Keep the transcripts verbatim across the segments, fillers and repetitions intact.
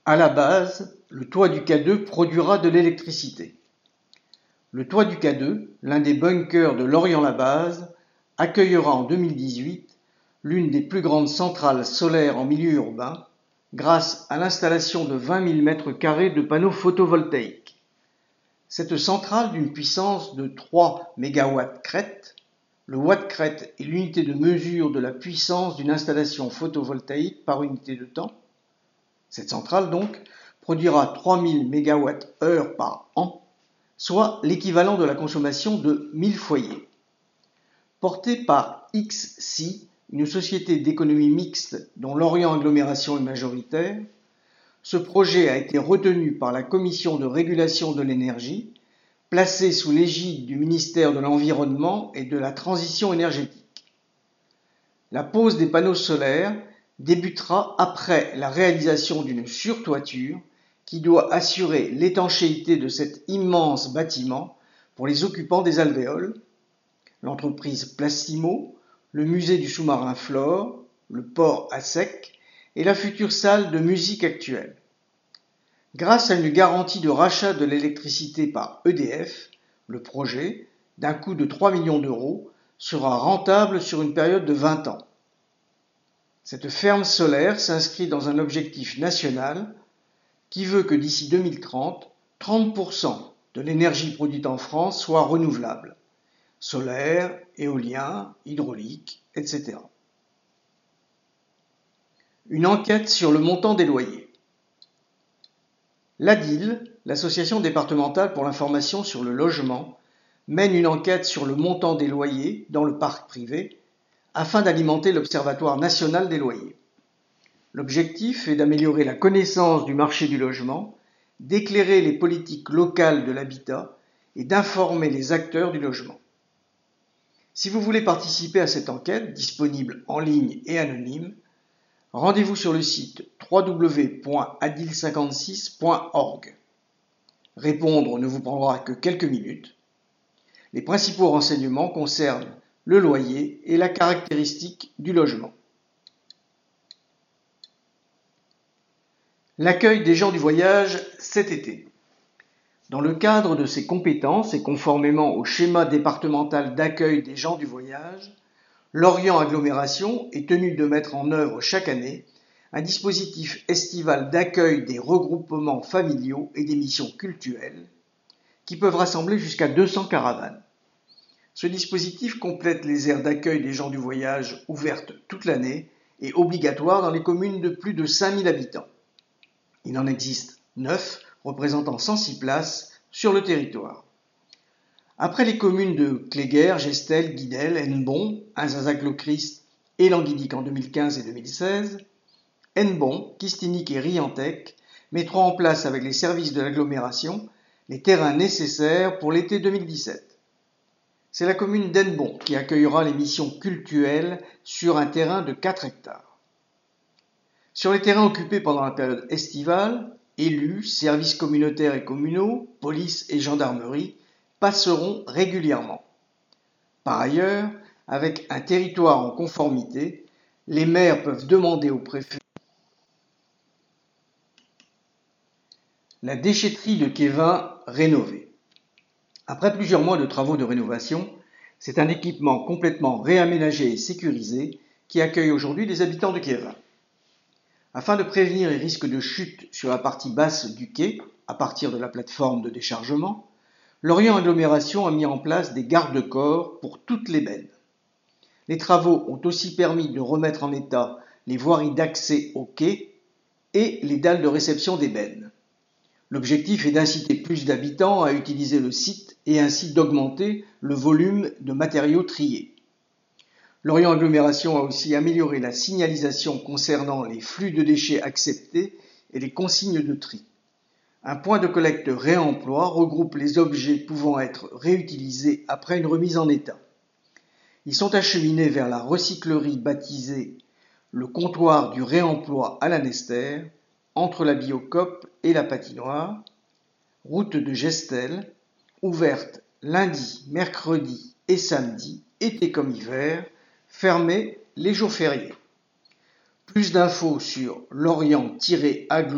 À la base, le toit du K deux produira de l'électricité. Le toit du K deux, l'un des bunkers de Lorient-la-Base, accueillera en deux mille dix-huit l'une des plus grandes centrales solaires en milieu urbain, grâce à l'installation de vingt mille mètres carrés de panneaux photovoltaïques. Cette centrale d'une puissance de trois mégawatts crête, le watt crête est l'unité de mesure de la puissance d'une installation photovoltaïque par unité de temps. Cette centrale donc produira trois mille mégawattheures par an, soit l'équivalent de la consommation de mille foyers. Portée par X C I, une société d'économie mixte dont Lorient Agglomération est majoritaire, ce projet a été retenu par la Commission de régulation de l'énergie, placée sous l'égide du ministère de l'Environnement et de la Transition énergétique. La pose des panneaux solaires débutera après la réalisation d'une surtoiture qui doit assurer l'étanchéité de cet immense bâtiment pour les occupants des alvéoles, l'entreprise Plastimo, le musée du sous-marin Flore, le port à sec et la future salle de musique actuelle. Grâce à une garantie de rachat de l'électricité par E D F, le projet, d'un coût de trois millions d'euros, sera rentable sur une période de vingt ans. Cette ferme solaire s'inscrit dans un objectif national qui veut que d'ici deux mille trente, trente pour cent de l'énergie produite en France soit renouvelable, solaire, éolien, hydraulique, et cetera. Une enquête sur le montant des loyers. L'A D I L, l'Association départementale pour l'information sur le logement, mène une enquête sur le montant des loyers dans le parc privé afin d'alimenter l'Observatoire national des loyers. L'objectif est d'améliorer la connaissance du marché du logement, d'éclairer les politiques locales de l'habitat et d'informer les acteurs du logement. Si vous voulez participer à cette enquête, disponible en ligne et anonyme, rendez-vous sur le site w w w point a d i l cinquante-six point org. Répondre ne vous prendra que quelques minutes. Les principaux renseignements concernent le loyer et la caractéristique du logement. L'accueil des gens du voyage cet été. Dans le cadre de ses compétences et conformément au schéma départemental d'accueil des gens du voyage, Lorient Agglomération est tenu de mettre en œuvre chaque année un dispositif estival d'accueil des regroupements familiaux et des missions cultuelles qui peuvent rassembler jusqu'à deux cents caravanes. Ce dispositif complète les aires d'accueil des gens du voyage ouvertes toute l'année et obligatoires dans les communes de plus de cinq mille habitants. Il en existe neuf représentant cent six places sur le territoire. Après les communes de Cléguer, Gestel, Guidel, Hennebont, Azinzac-le-Christ et Languidic en deux mille quinze et deux mille seize, Hennebont, Kistinic et Riantec mettront en place avec les services de l'agglomération les terrains nécessaires pour l'été deux mille dix-sept. C'est la commune d'Hennebont qui accueillera les missions cultuelles sur un terrain de quatre hectares. Sur les terrains occupés pendant la période estivale, élus, services communautaires et communaux, police et gendarmerie passeront régulièrement. Par ailleurs, avec un territoire en conformité, les maires peuvent demander au préfet la déchetterie de Quévin rénovée. Après plusieurs mois de travaux de rénovation, c'est un équipement complètement réaménagé et sécurisé qui accueille aujourd'hui les habitants de Quévin. Afin de prévenir les risques de chute sur la partie basse du quai, à partir de la plateforme de déchargement, Lorient Agglomération a mis en place des garde-corps pour toutes les bennes. Les travaux ont aussi permis de remettre en état les voiries d'accès au quai et les dalles de réception des bennes. L'objectif est d'inciter plus d'habitants à utiliser le site et ainsi d'augmenter le volume de matériaux triés. Lorient Agglomération a aussi amélioré la signalisation concernant les flux de déchets acceptés et les consignes de tri. Un point de collecte réemploi regroupe les objets pouvant être réutilisés après une remise en état. Ils sont acheminés vers la recyclerie baptisée le comptoir du réemploi à la Nester, entre la Biocoop et la patinoire, route de Gestel, ouverte lundi, mercredi et samedi, été comme hiver, fermée les jours fériés. Plus d'infos sur lorient tiret agglo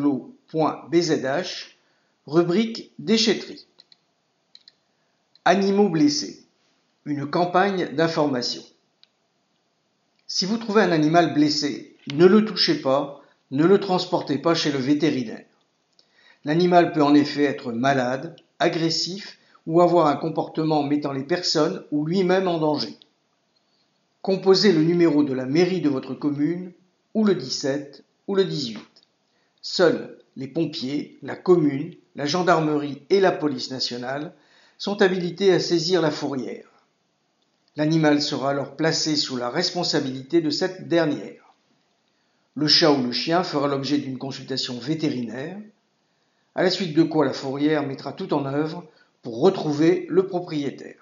point b z h, rubrique déchetterie. Animaux blessés. Une campagne d'information. Si vous trouvez un animal blessé, ne le touchez pas, ne le transportez pas chez le vétérinaire. L'animal peut en effet être malade, agressif ou avoir un comportement mettant les personnes ou lui-même en danger. Composez le numéro de la mairie de votre commune, ou le dix-sept, ou le dix-huit. Seuls les pompiers, la commune, la gendarmerie et la police nationale sont habilités à saisir la fourrière. L'animal sera alors placé sous la responsabilité de cette dernière. Le chat ou le chien fera l'objet d'une consultation vétérinaire, à la suite de quoi la fourrière mettra tout en œuvre pour retrouver le propriétaire.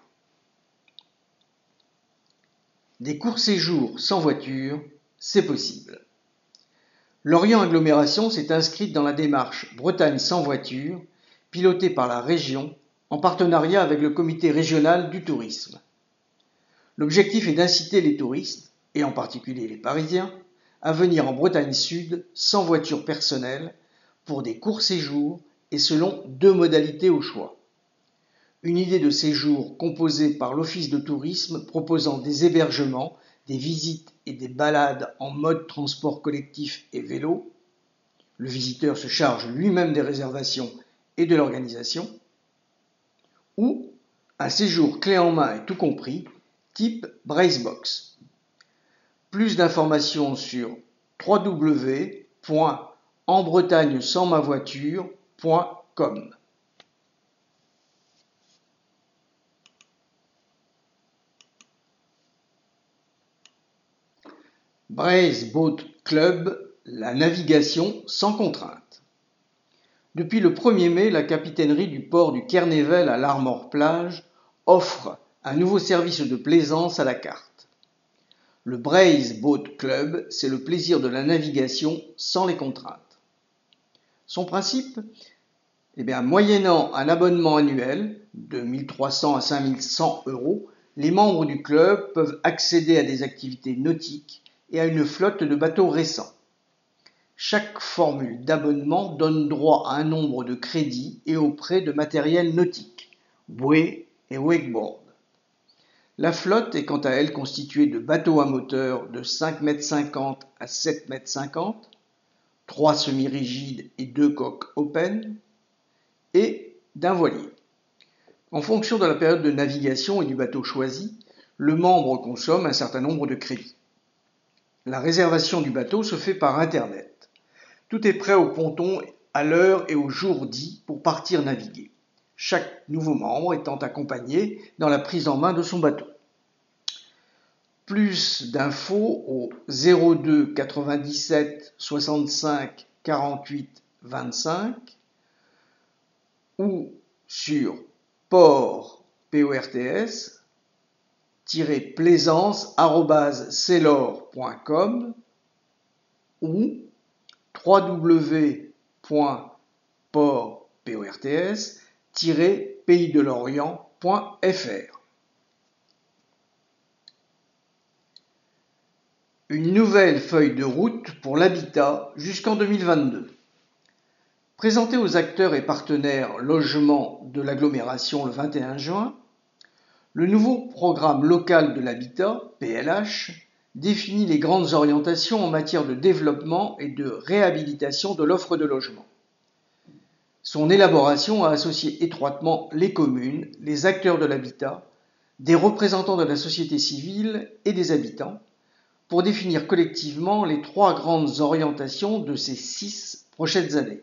Des courts-séjours sans voiture, c'est possible. Lorient Agglomération s'est inscrite dans la démarche Bretagne sans voiture, pilotée par la région, en partenariat avec le comité régional du tourisme. L'objectif est d'inciter les touristes, et en particulier les Parisiens, à venir en Bretagne Sud sans voiture personnelle pour des courts séjours et selon deux modalités au choix. Une idée de séjour composée par l'Office de tourisme proposant des hébergements, des visites et des balades en mode transport collectif et vélo. Le visiteur se charge lui-même des réservations et de l'organisation. Ou un séjour clé en main et tout compris, type Bracebox. Plus d'informations sur w w w point en bretagne sans ma voiture point com. Brace Boat Club, la navigation sans contrainte. Depuis le premier mai, la capitainerie du port du Kernevel à l'Armor-Plage offre un nouveau service de plaisance à la carte. Le Brace Boat Club, c'est le plaisir de la navigation sans les contraintes. Son principe, eh bien, moyennant un abonnement annuel de mille trois cents à cinq mille cent euros, les membres du club peuvent accéder à des activités nautiques et à une flotte de bateaux récents. Chaque formule d'abonnement donne droit à un nombre de crédits et au prêt de matériel nautique, bouées et wakeboard. La flotte est quant à elle constituée de bateaux à moteur de cinq mètres cinquante à sept mètres cinquante, trois semi-rigides et deux coques open, et d'un voilier. En fonction de la période de navigation et du bateau choisi, le membre consomme un certain nombre de crédits. La réservation du bateau se fait par Internet. Tout est prêt au ponton à l'heure et au jour dit pour partir naviguer. Chaque nouveau membre étant accompagné dans la prise en main de son bateau. Plus d'infos au zéro deux quatre-vingt-dix-sept soixante-cinq quarante-huit vingt-cinq ou sur port plaisance arobase celor point com ou w w w point port pays de l'orient point f r. Une nouvelle feuille de route pour l'habitat jusqu'en deux mille vingt-deux. Présentée aux acteurs et partenaires logements de l'agglomération le vingt et un juin, le nouveau programme local de l'habitat, P L H, définit les grandes orientations en matière de développement et de réhabilitation de l'offre de logement. Son élaboration a associé étroitement les communes, les acteurs de l'habitat, des représentants de la société civile et des habitants, pour définir collectivement les trois grandes orientations de ces six prochaines années.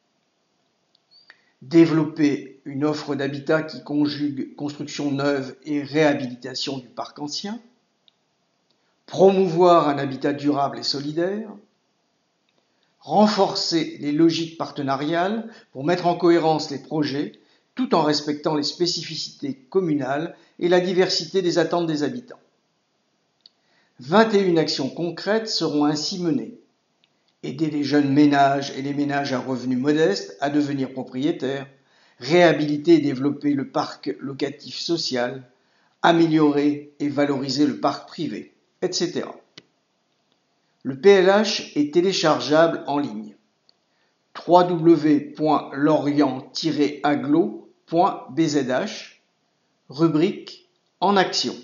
Développer une offre d'habitat qui conjugue construction neuve et réhabilitation du parc ancien, promouvoir un habitat durable et solidaire, renforcer les logiques partenariales pour mettre en cohérence les projets tout en respectant les spécificités communales et la diversité des attentes des habitants. vingt et une actions concrètes seront ainsi menées. Aider les jeunes ménages et les ménages à revenus modestes à devenir propriétaires, réhabiliter et développer le parc locatif social, améliorer et valoriser le parc privé, et cetera. Le P L H est téléchargeable en ligne. w w w point lorient tiret agglo point b z h, rubrique En action.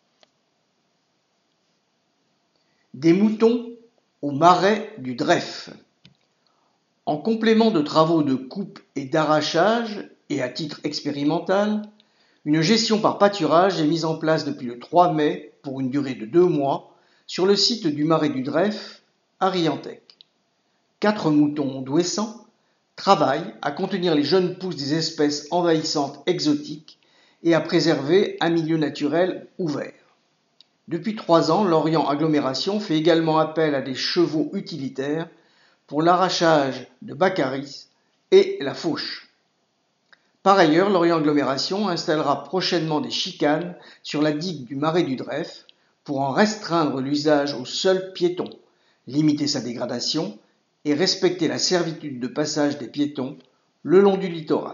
Des moutons au marais du Dref. En complément de travaux de coupe et d'arrachage, et à titre expérimental, une gestion par pâturage est mise en place depuis le trois mai pour une durée de deux mois sur le site du marais du Dref à Riantec. Quatre moutons ondouessants travaillent à contenir les jeunes pousses des espèces envahissantes exotiques et à préserver un milieu naturel ouvert. Depuis trois ans, Lorient Agglomération fait également appel à des chevaux utilitaires pour l'arrachage de baccaris et la fauche. Par ailleurs, Lorient Agglomération installera prochainement des chicanes sur la digue du marais du Dref pour en restreindre l'usage aux seuls piétons, limiter sa dégradation et respecter la servitude de passage des piétons le long du littoral.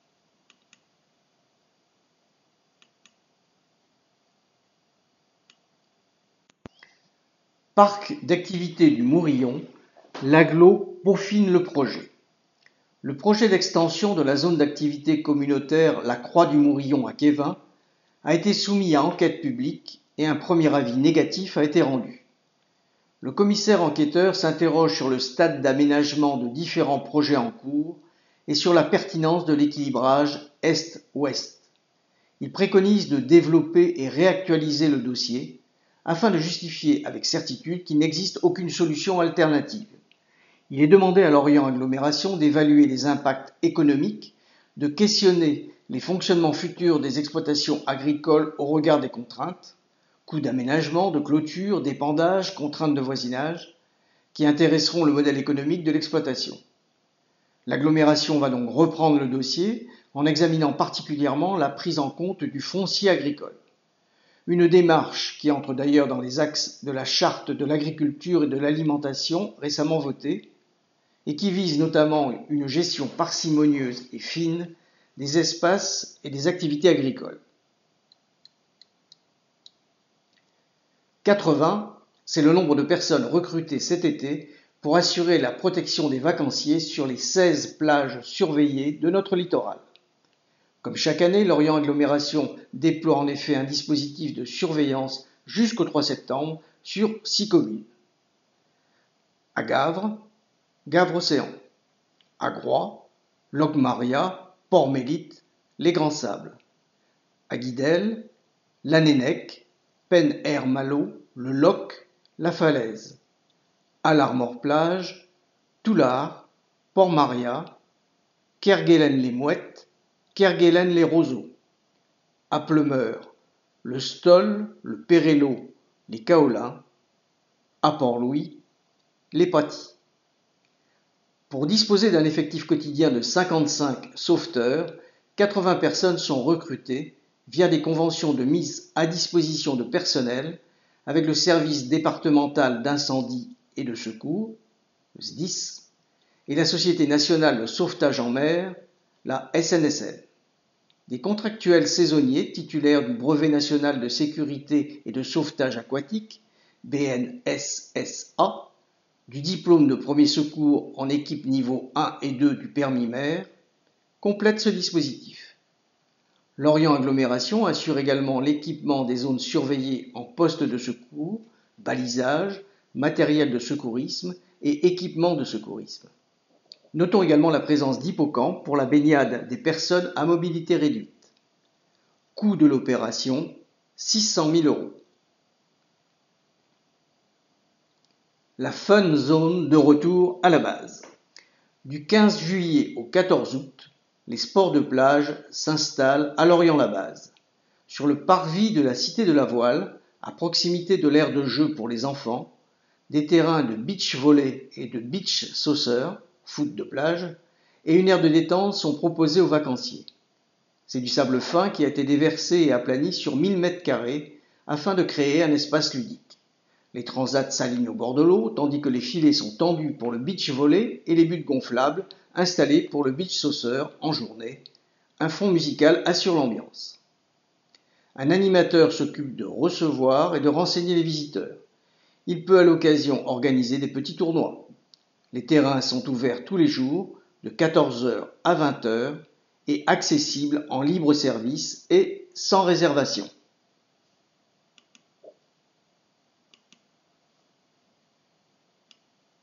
Parc d'activités du Mourillon, l'agglo peaufine le projet. Le projet d'extension de la zone d'activité communautaire La Croix du Mourillon à Quévin a été soumis à enquête publique et un premier avis négatif a été rendu. Le commissaire enquêteur s'interroge sur le stade d'aménagement de différents projets en cours et sur la pertinence de l'équilibrage Est-Ouest. Il préconise de développer et réactualiser le dossier afin de justifier avec certitude qu'il n'existe aucune solution alternative. Il est demandé à Lorient Agglomération d'évaluer les impacts économiques, de questionner les fonctionnements futurs des exploitations agricoles au regard des contraintes, coûts d'aménagement, de clôture, d'épandage, contraintes de voisinage, qui intéresseront le modèle économique de l'exploitation. L'agglomération va donc reprendre le dossier en examinant particulièrement la prise en compte du foncier agricole. Une démarche qui entre d'ailleurs dans les axes de la charte de l'agriculture et de l'alimentation récemment votée et qui vise notamment une gestion parcimonieuse et fine des espaces et des activités agricoles. quatre-vingts, c'est le nombre de personnes recrutées cet été pour assurer la protection des vacanciers sur les seize plages surveillées de notre littoral. Comme chaque année, Lorient Agglomération déploie en effet un dispositif de surveillance jusqu'au trois septembre sur six communes. À Gavre, Gavre-Océan. À Groix, Locmaria, Port-Mélite, Les Grands Sables. À Guidel, Lanénec, Pen-Air-Malo, Le Loc, La Falaise. À l'Armor-Plage, Toulard, Port-Maria, Kerguelen-les-Mouettes, Kerguelen-les-Roseaux. À Pleumeur, le Stoll, le Perello, les Caolins. À Port-Louis, les Patis. Pour disposer d'un effectif quotidien de cinquante-cinq sauveteurs, quatre-vingts personnes sont recrutées via des conventions de mise à disposition de personnel avec le service départemental d'incendie et de secours, le S D I S, et la Société nationale de sauvetage en mer, la S N S L. Des contractuels saisonniers titulaires du brevet national de sécurité et de sauvetage aquatique, B N S S A, du diplôme de premier secours en équipe niveau un et deux du permis mer, complètent ce dispositif. Lorient Agglomération assure également l'équipement des zones surveillées en postes de secours, balisage, matériel de secourisme et équipement de secourisme. Notons également la présence d'hippocampes pour la baignade des personnes à mobilité réduite. Coût de l'opération, six cent mille euros. La Fun Zone de retour à la base. Du quinze juillet au quatorze août, les sports de plage s'installent à Lorient-la-Base. Sur le parvis de la Cité de la Voile, à proximité de l'aire de jeu pour les enfants, des terrains de beach volley et de beach soccer, foot de plage, et une aire de détente sont proposés aux vacanciers. C'est du sable fin qui a été déversé et aplani sur mille mètres carrés afin de créer un espace ludique. Les transats s'alignent au bord de l'eau, tandis que les filets sont tendus pour le beach volley et les buttes gonflables installées pour le beach soccer en journée. Un fond musical assure l'ambiance. Un animateur s'occupe de recevoir et de renseigner les visiteurs. Il peut à l'occasion organiser des petits tournois. Les terrains sont ouverts tous les jours de quatorze heures à vingt heures et accessibles en libre service et sans réservation.